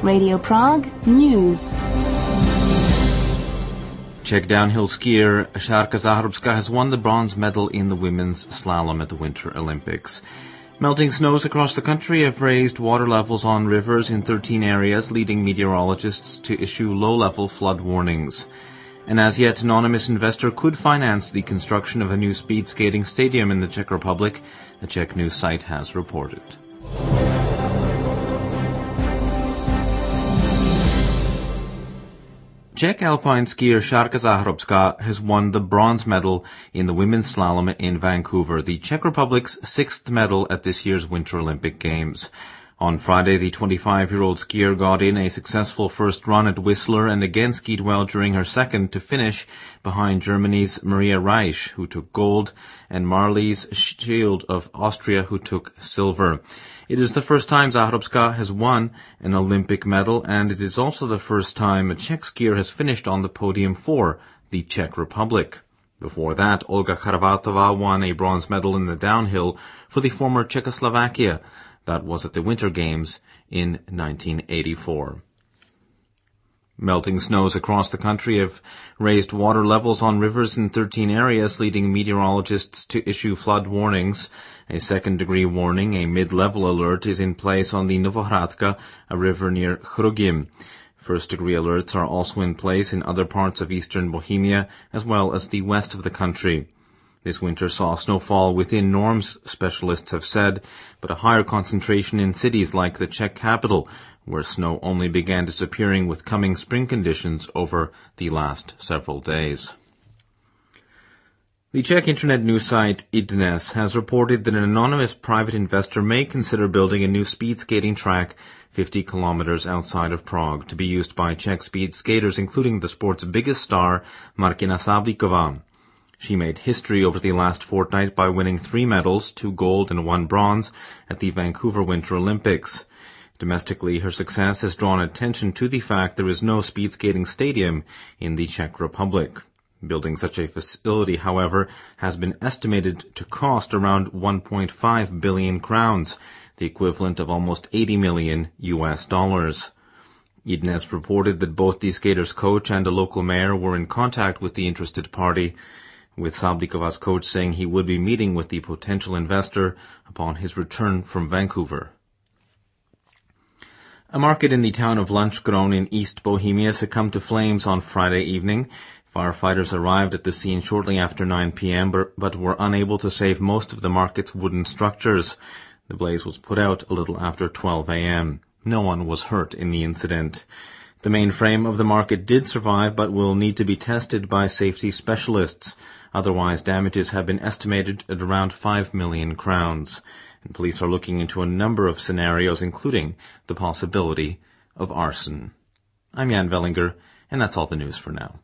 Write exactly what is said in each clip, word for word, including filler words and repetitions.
Radio Prague News. Czech downhill skier Šárka Záhrubská has won the bronze medal in the women's slalom at the Winter Olympics. Melting snows across the country have raised water levels on rivers in thirteen areas, leading meteorologists to issue low-level flood warnings. An as-yet anonymous investor could finance the construction of a new speed skating stadium in the Czech Republic, a Czech news site has reported. Czech alpine skier Šárka Záhrubská has won the bronze medal in the women's slalom in Vancouver, the Czech Republic's sixth medal at this year's Winter Olympic Games. On Friday, the twenty-five-year-old skier got in a successful first run at Whistler and again skied well during her second to finish behind Germany's Maria Reisch, who took gold, and Marlies Schild of Austria, who took silver. It is the first time Záhrubská has won an Olympic medal, and it is also the first time a Czech skier has finished on the podium for the Czech Republic. Before that, Olga Charvátová won a bronze medal in the downhill for the former Czechoslovakia. That was at the Winter Games in nineteen eighty-four. Melting snows across the country have raised water levels on rivers in thirteen areas, leading meteorologists to issue flood warnings. A second-degree warning, a mid-level alert, is in place on the Novohradka, a river near Chrugim. First-degree alerts are also in place in other parts of eastern Bohemia, as well as the west of the country. This winter saw snowfall within norms, specialists have said, but a higher concentration in cities like the Czech capital, where snow only began disappearing with coming spring conditions over the last several days. The Czech internet news site iDnes has reported that an anonymous private investor may consider building a new speed skating track fifty kilometers outside of Prague to be used by Czech speed skaters, including the sport's biggest star, Martina Sáblíková. She made history over the last fortnight by winning three medals, two gold and one bronze, at the Vancouver Winter Olympics. Domestically, her success has drawn attention to the fact there is no speed skating stadium in the Czech Republic. Building such a facility, however, has been estimated to cost around one point five billion crowns, the equivalent of almost eighty million U S dollars. iDnes reported that both the skater's coach and a local mayor were in contact with the interested party, with Sáblíková's coach saying he would be meeting with the potential investor upon his return from Vancouver. A market in the town of Lanškron in East Bohemia succumbed to flames on Friday evening. Firefighters arrived at the scene shortly after nine p.m., but were unable to save most of the market's wooden structures. The blaze was put out a little after twelve a.m. No one was hurt in the incident. The main frame of the market did survive, but will need to be tested by safety specialists. Otherwise, damages have been estimated at around five million crowns. And police are looking into a number of scenarios, including the possibility of arson. I'm Jan Vellinger, and that's all the news for now.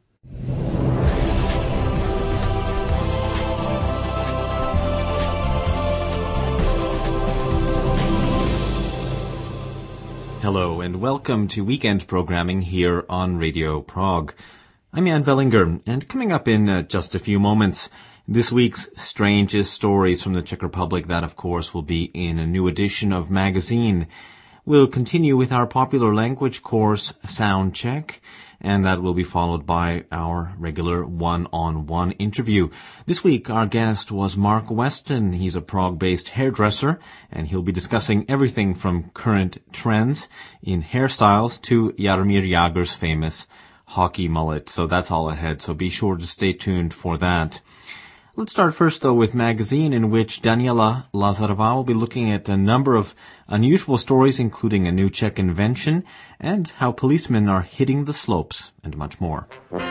Hello, and welcome to weekend programming here on Radio Prague. I'm Jan Vellinger, and coming up in uh, just a few moments, this week's strangest stories from the Czech Republic, that of course will be in a new edition of Magazine. We'll continue with our popular language course, Sound Czech, and that will be followed by our regular one-on-one interview. This week, our guest was Mark Weston. He's a Prague-based hairdresser, and he'll be discussing everything from current trends in hairstyles to Jaromír Jágr's famous hockey mullet. So that's all ahead, so be sure to stay tuned for that. Let's start first, though, with Magazine, in which Daniela Lazarová will be looking at a number of unusual stories, including a new Czech invention and how policemen are hitting the slopes, and much more.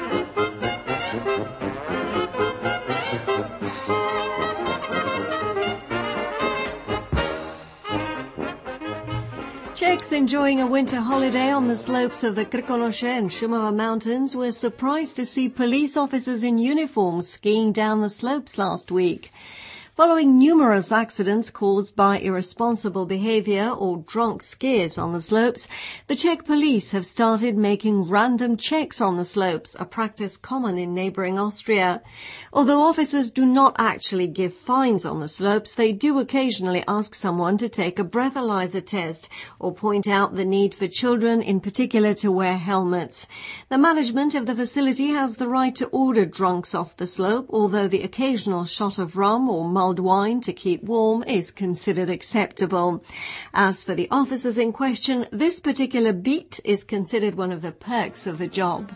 Czechs enjoying a winter holiday on the slopes of the Krkonoše and Šumava mountains were surprised to see police officers in uniform skiing down the slopes last week. Following numerous accidents caused by irresponsible behavior or drunk skiers on the slopes, the Czech police have started making random checks on the slopes, a practice common in neighbouring Austria. Although officers do not actually give fines on the slopes, they do occasionally ask someone to take a breathalyzer test or point out the need for children in particular to wear helmets. The management of the facility has the right to order drunks off the slope, although the occasional shot of rum or mulled wine to keep warm is considered acceptable. As for the officers in question, this particular beat is considered one of the perks of the job.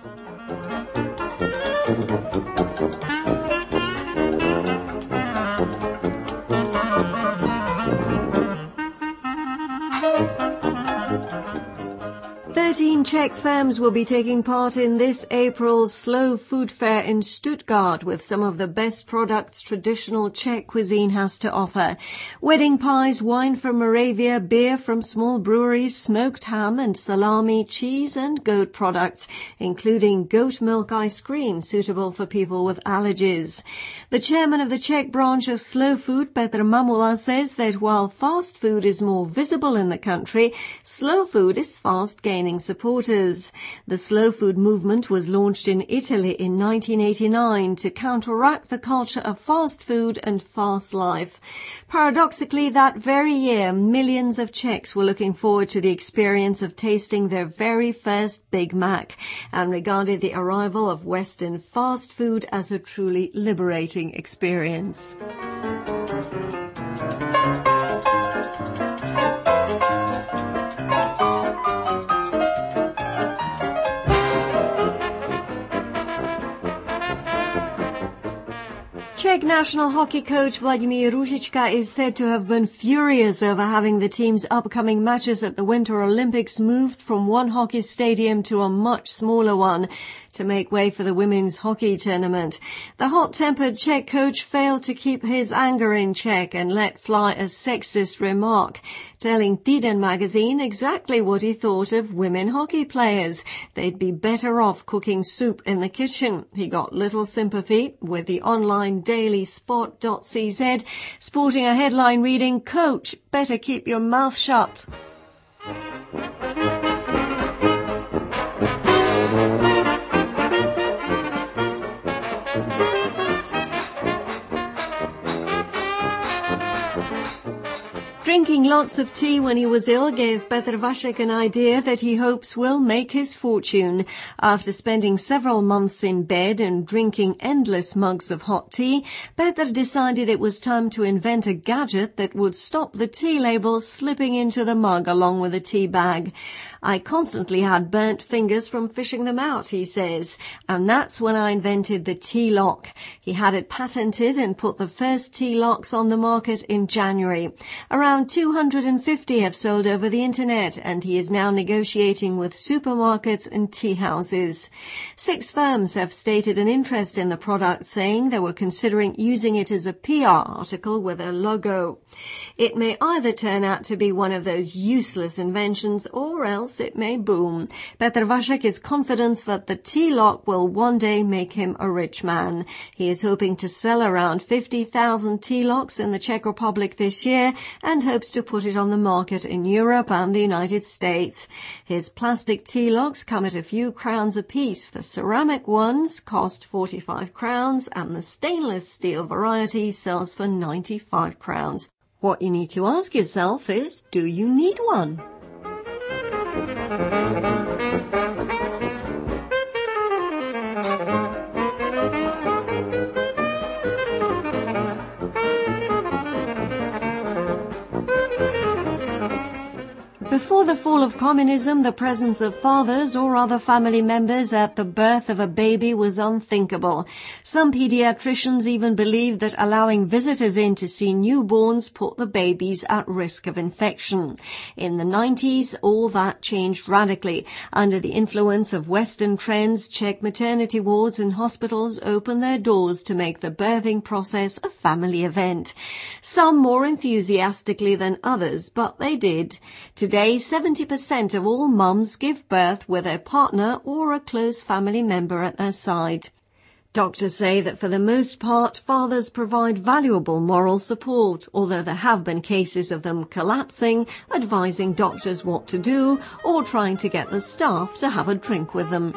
Thirteen Czech firms will be taking part in this April's Slow Food Fair in Stuttgart with some of the best products traditional Czech cuisine has to offer. Wedding pies, wine from Moravia, beer from small breweries, smoked ham and salami, cheese and goat products, including goat milk ice cream suitable for people with allergies. The chairman of the Czech branch of Slow Food, Petr Mamula, says that while fast food is more visible in the country, slow food is fast gaining supporters. The slow food movement was launched in Italy in nineteen eighty-nine to counteract the culture of fast food and fast life. Paradoxically, that very year, millions of Czechs were looking forward to the experience of tasting their very first Big Mac and regarded the arrival of Western fast food as a truly liberating experience. Czech national hockey coach Vladimír Růžička is said to have been furious over having the team's upcoming matches at the Winter Olympics moved from one hockey stadium to a much smaller one to make way for the women's hockey tournament. The hot-tempered Czech coach failed to keep his anger in check and let fly a sexist remark, telling Týden magazine exactly what he thought of women hockey players. They'd be better off cooking soup in the kitchen. He got little sympathy with the online daily sport dot c z, sporting a headline reading, "Coach, better keep your mouth shut." Drinking lots of tea when he was ill gave Petr Vašek an idea that he hopes will make his fortune. After spending several months in bed and drinking endless mugs of hot tea, Petr decided it was time to invent a gadget that would stop the tea label slipping into the mug along with the tea bag. "I constantly had burnt fingers from fishing them out," he says, "and that's when I invented the tea lock." He had it patented and put the first tea locks on the market in January. Around two hundred fifty have sold over the internet, and he is now negotiating with supermarkets and tea houses. Six firms have stated an interest in the product, saying they were considering using it as a P R article with a logo. It may either turn out to be one of those useless inventions, or else it may boom. Petr Vašek is confident that the tea lock will one day make him a rich man. He is hoping to sell around fifty thousand tea locks in the Czech Republic this year and hopes to put it on the market in Europe and the United States. His plastic tea locks come at a few crowns apiece. The ceramic ones cost forty-five crowns and the stainless steel variety sells for ninety-five crowns. What you need to ask yourself is, do you need one? Before the fall of communism, the presence of fathers or other family members at the birth of a baby was unthinkable. Some pediatricians even believed that allowing visitors in to see newborns put the babies at risk of infection. In the nineties, all that changed radically. Under the influence of Western trends, Czech maternity wards and hospitals opened their doors to make the birthing process a family event. Some more enthusiastically than others, but they did. Today, seventy percent of all mums give birth with a partner or a close family member at their side. Doctors say that for the most part, fathers provide valuable moral support, although there have been cases of them collapsing, advising doctors what to do, or trying to get the staff to have a drink with them.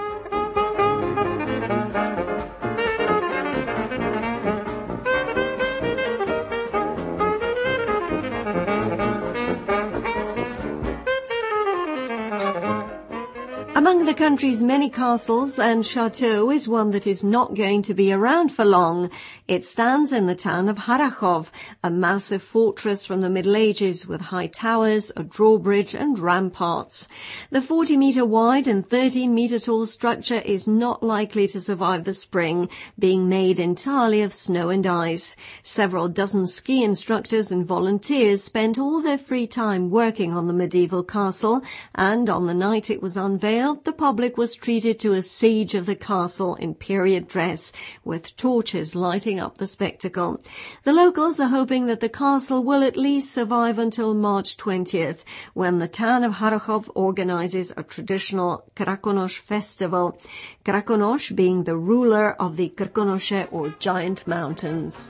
Among the country's many castles and chateaux is one that is not going to be around for long. It stands in the town of Harrachov, a massive fortress from the Middle Ages with high towers, a drawbridge and ramparts. The forty metre wide and thirteen metre tall structure is not likely to survive the spring, being made entirely of snow and ice. Several dozen ski instructors and volunteers spent all their free time working on the medieval castle, and on the night it was unveiled, the public was treated to a siege of the castle in period dress, with torches lighting up the spectacle. The locals are hoping that the castle will at least survive until March twentieth, when the town of Harrachov organizes a traditional Krakonosh festival, Krakonosh being the ruler of the Krkonoše or giant mountains.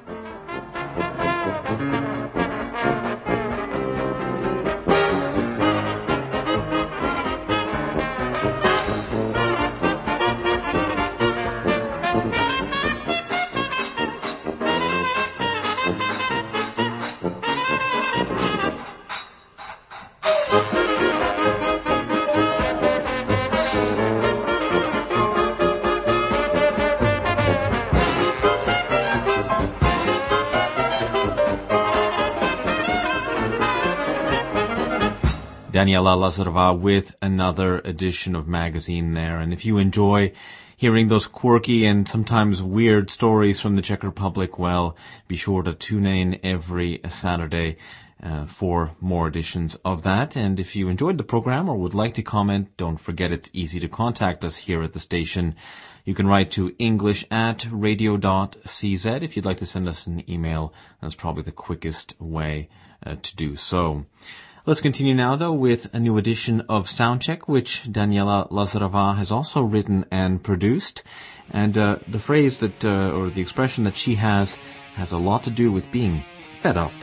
Daniela Lazarova with another edition of Magazine there. And if you enjoy hearing those quirky and sometimes weird stories from the Czech Republic, well, be sure to tune in every Saturday uh, for more editions of that. And if you enjoyed the program or would like to comment, don't forget it's easy to contact us here at the station. You can write to english at radio dot c z. If you'd like to send us an email, that's probably the quickest way uh, to do so. Let's continue now, though, with a new edition of Soundcheck, which Daniela Lazarova has also written and produced. And uh, the phrase that, uh, or the expression that she has, has a lot to do with being fed up.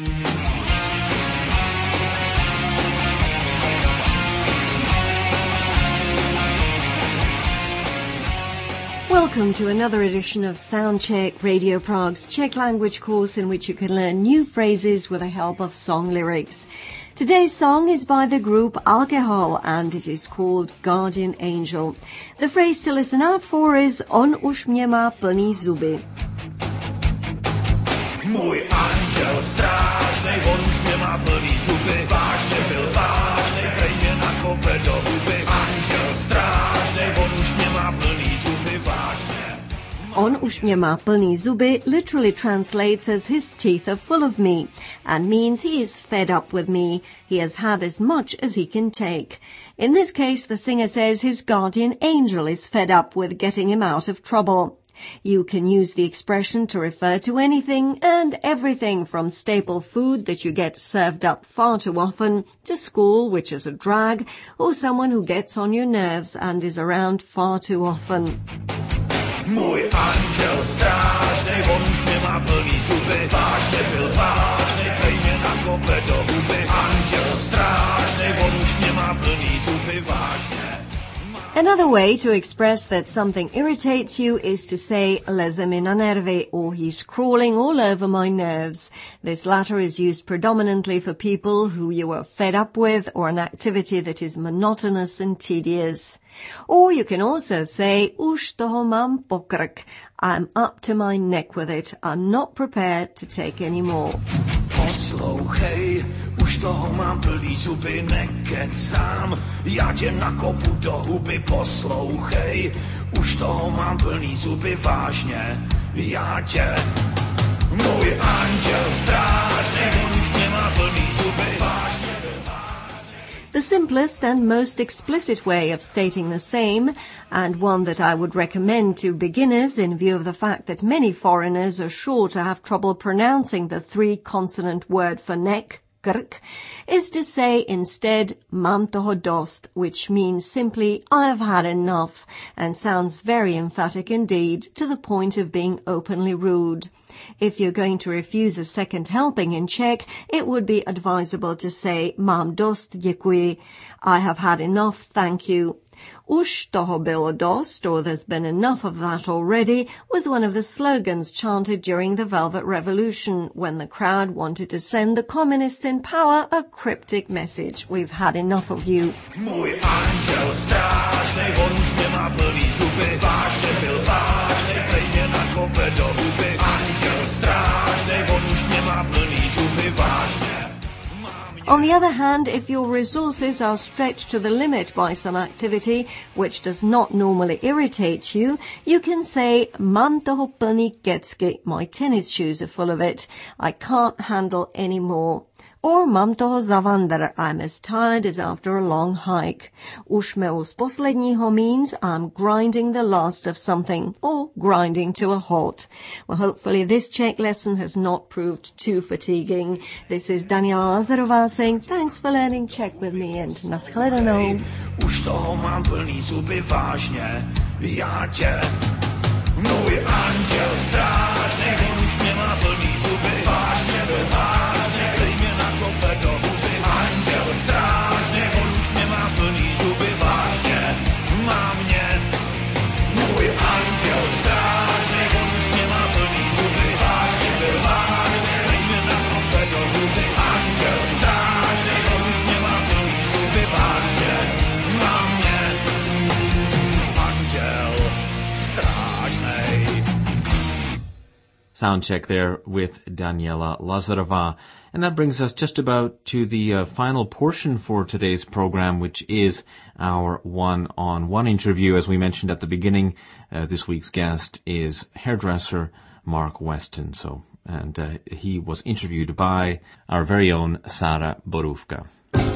Welcome to another edition of Soundcheck, Radio Prague's Czech language course in which you can learn new phrases with the help of song lyrics. Today's song is by the group Alcohol and it is called Guardian Angel. The phrase to listen out for is On už mě má plný zuby. Můj anděl strážnej, on už mě má plný zuby. Vážně byl vážnej, dej mě na kope do huby. Anděl strážnej, on už mě má plný zuby, vážně. On už mě má plný zuby literally translates as his teeth are full of me and means he is fed up with me. He has had as much as he can take. In this case, the singer says his guardian angel is fed up with getting him out of trouble. You can use the expression to refer to anything and everything from staple food that you get served up far too often to school, which is a drag, or someone who gets on your nerves and is around far too often. Můj anděl strážnej, on už mě má plný zuby. Vážně byl vážnej, dej mě na kope do huby. Anděl strážnej, on už mě má plný zuby, vážně. Another way to express that something irritates you is to say leze mi na nervy, or he's crawling all over my nerves. This latter is used predominantly for people who you are fed up with or an activity that is monotonous and tedious. Or you can also say už toho mám pokrk. I'm up to my neck with it. I'm not prepared to take any more. Poslouchej, už toho mám plný zuby, nekecám, já tě nakopu do huby, poslouchej, už toho mám plný zuby, vážně, já tě, můj anděl strážnej, on už mě má plný zuby, vážně. The simplest and most explicit way of stating the same, and one that I would recommend to beginners in view of the fact that many foreigners are sure to have trouble pronouncing the three-consonant word for neck, krk, is to say instead mám toho dost, which means simply I have had enough, and sounds very emphatic indeed, to the point of being openly rude. If you're going to refuse a second helping in Czech, it would be advisable to say mám dost, děkuji, I have had enough, thank you. Už toho bylo dost, or there's been enough of that already, was one of the slogans chanted during the Velvet Revolution, when the crowd wanted to send the communists in power a cryptic message: we've had enough of you. Můj anděl strážnej, on už nemá plný zuby, vážně byl vážnej, prej mě nakope do huby. Anděl strážnej, on už nemá plný zuby, vážně. On the other hand, if your resources are stretched to the limit by some activity which does not normally irritate you, you can say mám toho plný kecky, my tennis shoes are full of it, I can't handle any more. Or mám toho zavandr, I'm as tired as after a long hike. Už mého z posledního means I'm grinding the last of something, or grinding to a halt. Well, hopefully this Czech lesson has not proved too fatiguing. This is Daniela Lazarová saying thanks for learning Czech with me and nashledanou. Už toho mám plný zuby, vážně, já tě. Můj anděl strážnej, on už nemá plný zuby, vážně byl vážně, dej mě nakope do huby. Anděl strážnej, on už nemá plný zuby, vážně, má mě. Můj anděl strážnej, on už nemá plný zuby, vážně byl vážně, dej mě nakope do huby. Anděl strážnej, on už nemá plný zuby, vážně, má mě. Anděl strážnej. Sound check there with Daniela Lazarova. And that brings us just about to the uh, final portion for today's program, which is our one-on-one interview. As we mentioned at the beginning, uh, this week's guest is hairdresser Mark Weston. So, and uh, he was interviewed by our very own Sara Borówka.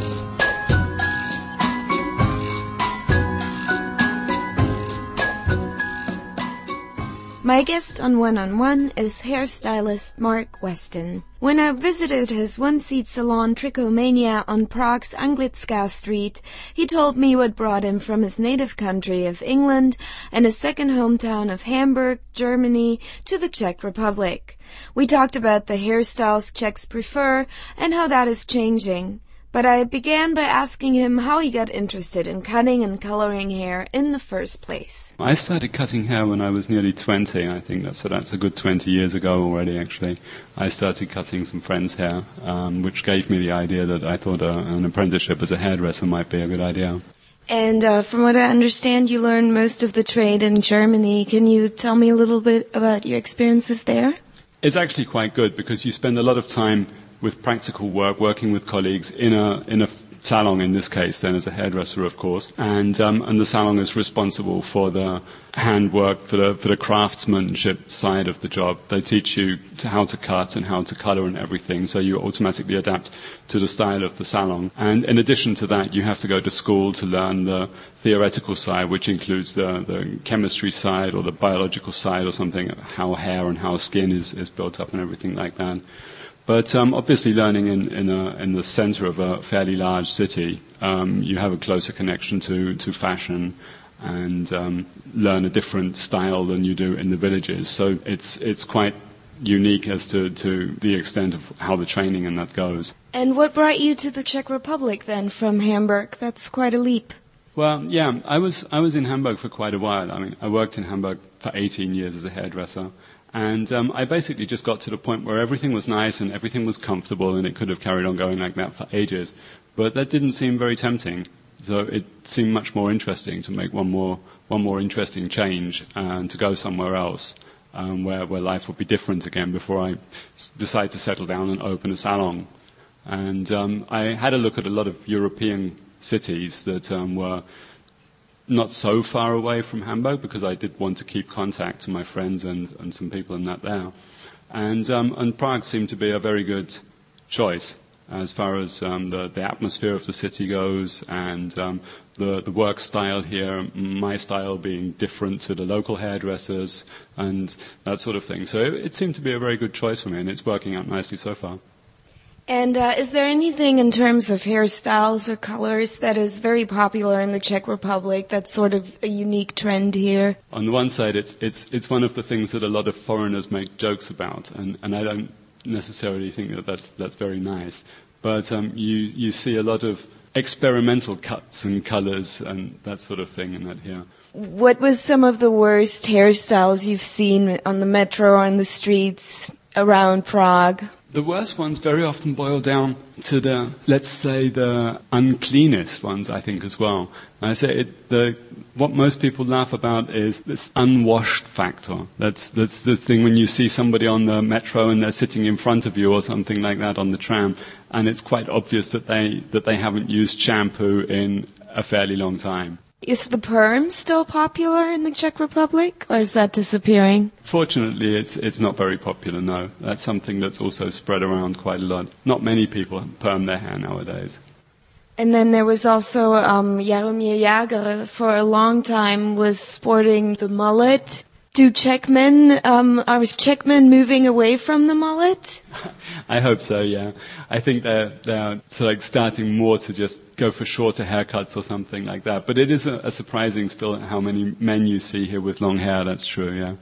My guest on One-on-One is hairstylist Mark Weston. When I visited his one-seat salon Trichomania on Prague's Anglická Street, he told me what brought him from his native country of England and his second hometown of Hamburg, Germany, to the Czech Republic. We talked about the hairstyles Czechs prefer and how that is changing. But I began by asking him how he got interested in cutting and coloring hair in the first place. I started cutting hair when I was nearly twenty. I think that's, so that's a good twenty years ago already, actually. I started cutting some friends' hair, um, which gave me the idea that I thought uh, an apprenticeship as a hairdresser might be a good idea. And uh, from what I understand, you learned most of the trade in Germany. Can you tell me a little bit about your experiences there? It's actually quite good because you spend a lot of time with practical work, working with colleagues in a in a salon, in this case, then as a hairdresser, of course, and um, and the salon is responsible for the handwork, for the for the craftsmanship side of the job. They teach you to how to cut and how to color and everything, so you automatically adapt to the style of the salon. And in addition to that, you have to go to school to learn the theoretical side, which includes the the chemistry side or the biological side or something, how hair and how skin is is built up and everything like that. But um, obviously learning in in, a, in the center of a fairly large city, um, you have a closer connection to, to fashion and um, learn a different style than you do in the villages. So it's it's quite unique as to, to the extent of how the training and that goes. And what brought you to the Czech Republic then from Hamburg? That's quite a leap. Well, yeah, I was I was in Hamburg for quite a while. I mean, I worked in Hamburg for eighteen years as a hairdresser. And um, I basically just got to the point where everything was nice and everything was comfortable and it could have carried on going like that for ages. But that didn't seem very tempting. So it seemed much more interesting to make one more one more interesting change and to go somewhere else um, where, where life would be different again before I s- decide to settle down and open a salon. And um, I had a look at a lot of European cities that um, were not so far away from Hamburg because I did want to keep contact to my friends and, and some people in that there. And, um, and Prague seemed to be a very good choice as far as um, the, the atmosphere of the city goes and um, the, the work style here, my style being different to the local hairdressers and that sort of thing. So it, it seemed to be a very good choice for me and it's working out nicely so far. And uh, is there anything in terms of hairstyles or colors that is very popular in the Czech Republic that's sort of a unique trend here? On the one side, it's it's it's one of the things that a lot of foreigners make jokes about, and, and I don't necessarily think that that's that's very nice. But um, you you see a lot of experimental cuts and colors and that sort of thing in that here. What was some of the worst hairstyles you've seen on the metro or in the streets around Prague? The worst ones very often boil down to the, let's say, the uncleanest ones, I think, as well. I say it, the, what most people laugh about is this unwashed factor. That's, that's the thing when you see somebody on the metro and they're sitting in front of you or something like that on the tram, and it's quite obvious that they, that they haven't used shampoo in a fairly long time. Is the perm still popular in the Czech Republic, or is that disappearing? Fortunately, it's it's not very popular, no. That's something that's also spread around quite a lot. Not many people perm their hair nowadays. And then there was also um, Jaromír Jágr, for a long time, was sporting the mullet. Do Czech men, um, are Czech men moving away from the mullet? I hope so, yeah. I think they're, they're so like starting more to just go for shorter haircuts or something like that. But it is a, a surprising still how many men you see here with long hair, that's true, yeah.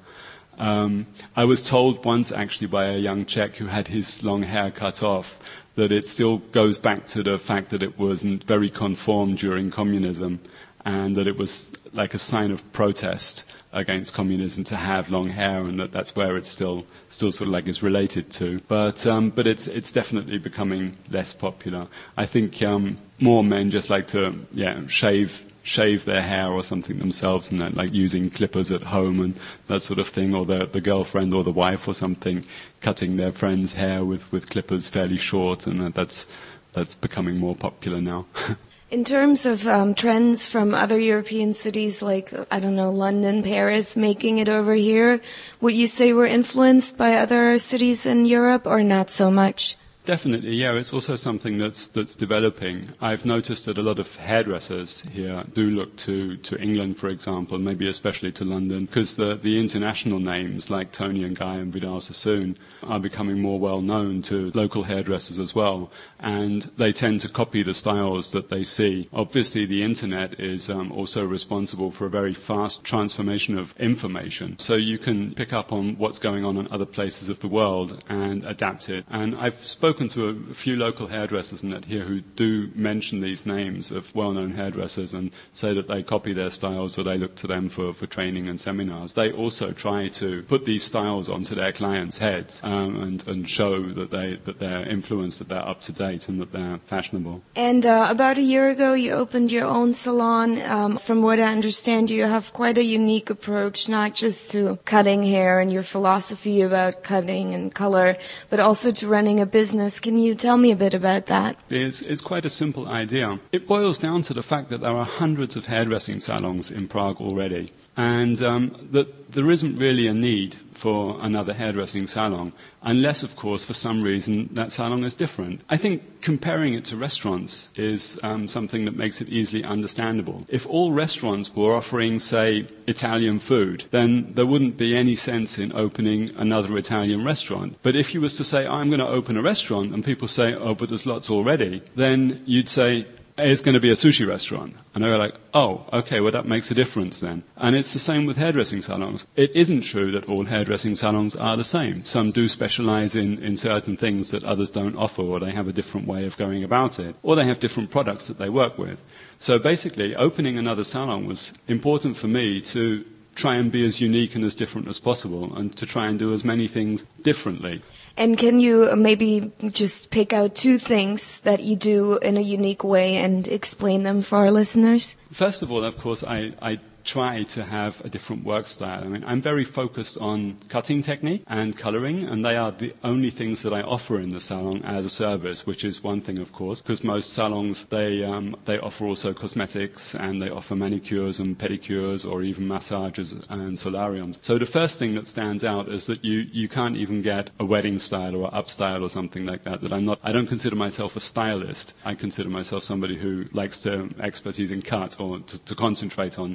Um, I was told once actually by a young Czech who had his long hair cut off that it still goes back to the fact that it wasn't very conformed during communism and that it was like a sign of protest against communism to have long hair, and that that's where it's still still sort of like is related to. But um, but it's it's definitely becoming less popular. I think um, more men just like to yeah shave shave their hair or something themselves, and that like using clippers at home and that sort of thing, or the the girlfriend or the wife or something cutting their friend's hair with with clippers fairly short, and that, that's that's becoming more popular now. In terms of um, trends from other European cities like, I don't know, London, Paris, making it over here, would you say we're influenced by other cities in Europe or not so much? Definitely, yeah. It's also something that's that's developing. I've noticed that a lot of hairdressers here do look to, to England, for example, maybe especially to London, because the, the international names like Tony and Guy and Vidal Sassoon are becoming more well known to local hairdressers as well, and they tend to copy the styles that they see. Obviously, the internet is um, also responsible for a very fast transformation of information, so you can pick up on what's going on in other places of the world and adapt it. And I've spoken to a few local hairdressers in that here who do mention these names of well-known hairdressers and say that they copy their styles or they look to them for, for training and seminars. They also try to put these styles onto their clients' heads um, and, and show that, they, that they're influenced, that they're up to date and that they're fashionable. And uh, about a year ago you opened your own salon. Um, from what I understand, you have quite a unique approach, not just to cutting hair and your philosophy about cutting and color, but also to running a business. Can you tell me a bit about that? It's, it's quite a simple idea. It boils down to the fact that there are hundreds of hairdressing salons in Prague already, and um, that there isn't really a need for another hairdressing salon, unless, of course, for some reason that salon is different. I think comparing it to restaurants is um, something that makes it easily understandable. If all restaurants were offering, say, Italian food, then there wouldn't be any sense in opening another Italian restaurant. But if you was to say, I'm going to open a restaurant, and people say, oh, but there's lots already, then you'd say, it's going to be a sushi restaurant. And they're like, oh, okay, well, that makes a difference then. And it's the same with hairdressing salons. It isn't true that all hairdressing salons are the same. Some do specialize in, in certain things that others don't offer, or they have a different way of going about it, or they have different products that they work with. So basically, opening another salon was important for me to try and be as unique and as different as possible, and to try and do as many things differently. And can you maybe just pick out two things that you do in a unique way and explain them for our listeners? First of all, of course, I, I try to have a different work style. I mean, I'm very focused on cutting technique and coloring, and they are the only things that I offer in the salon as a service, which is one thing, of course, because most salons, they um, they offer also cosmetics, and they offer manicures and pedicures, or even massages and solariums. So the first thing that stands out is that you, you can't even get a wedding style or up style or something like that, that I'm not, I don't consider myself a stylist. I consider myself somebody who likes to expertise in cut, or to, to concentrate on, on cut.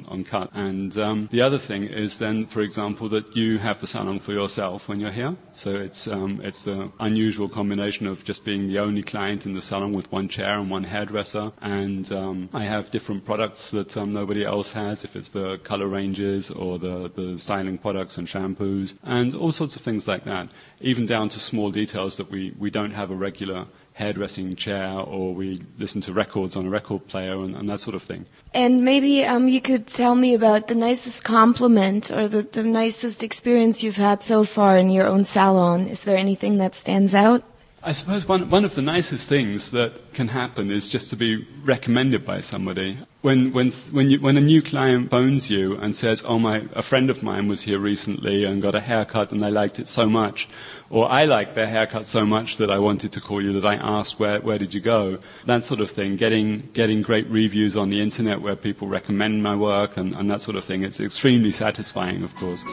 out. And um, the other thing is then, for example, that you have the salon for yourself when you're here. So it's um, it's the unusual combination of just being the only client in the salon with one chair and one hairdresser. And um, I have different products that um, nobody else has, if it's the color ranges or the, the styling products and shampoos and all sorts of things like that, even down to small details that we, we don't have a regular hairdressing chair, or we listen to records on a record player and, and that sort of thing. And maybe um, you could tell me about the nicest compliment or the, the nicest experience you've had so far in your own salon. Is there anything that stands out? I suppose one one of the nicest things that can happen is just to be recommended by somebody. When when when you, when a new client phones you and says, "Oh, my a friend of mine was here recently and got a haircut and they liked it so much," or "I liked their haircut so much that I wanted to call you that I asked where where did you go," that sort of thing. Getting getting great reviews on the internet where people recommend my work and, and that sort of thing. It's extremely satisfying, of course.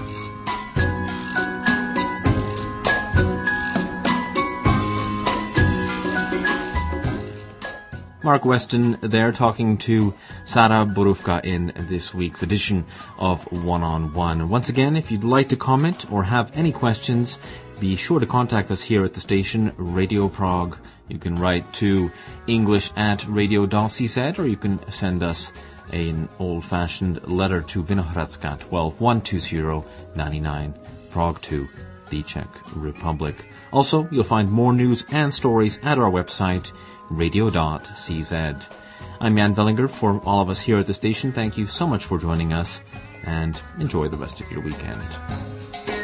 Mark Weston there talking to Sara Borówka in this week's edition of One on One. Once again, if you'd like to comment or have any questions, be sure to contact us here at the station, Radio Prague. You can write to English at radio dot c z, or you can send us an old-fashioned letter to Vinohradska twelve one two zero ninety-nine, Prague two, the Czech Republic. Also, you'll find more news and stories at our website, radio dot c z. I'm Jan Vellinger. For all of us here at the station, thank you so much for joining us, and enjoy the rest of your weekend.